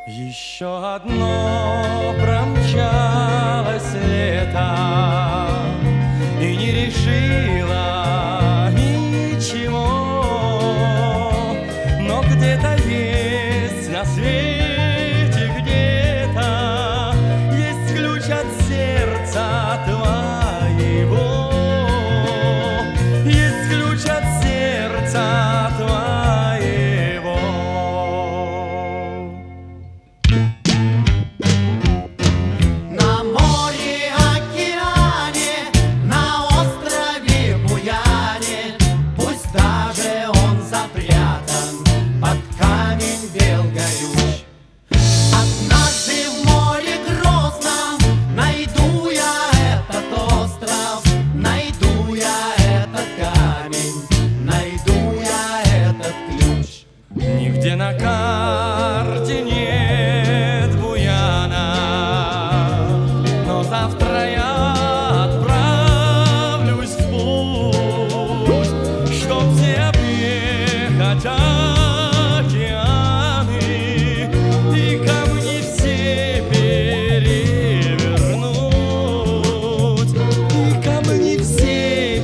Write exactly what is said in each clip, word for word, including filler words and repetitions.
Еще одно промчалось лето и не решила ничего, но где-то есть на свете, где-то есть ключ от сердца твоего, есть ключ от сердца твоего. Нигде на карте нет буяна, но завтра я отправлюсь в путь, чтоб все объехать океаны и камни все перевернуть, и камни все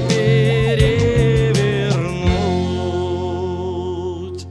перевернуть.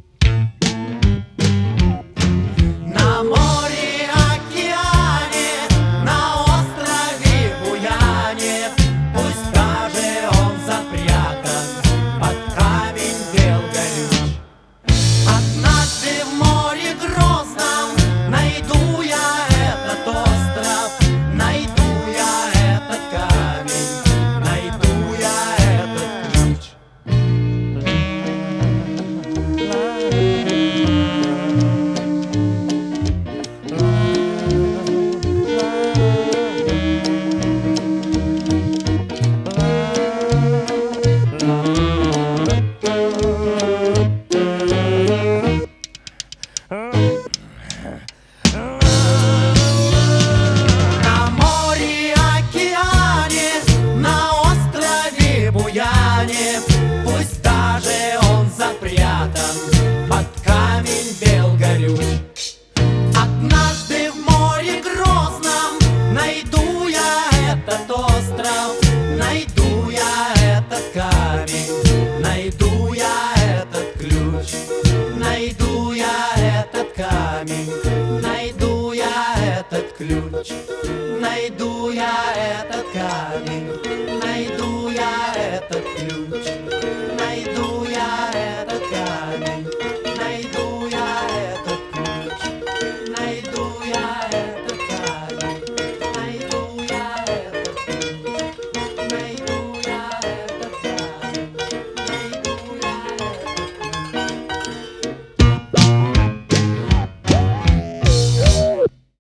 Пусть даже он запрятан под камень бел горюч. Однажды в море грозном найду я этот остров, найду я этот камень, найду я этот ключ, найду я этот камень, найду я этот ключ, найду я этот камень, найду я этот ключ.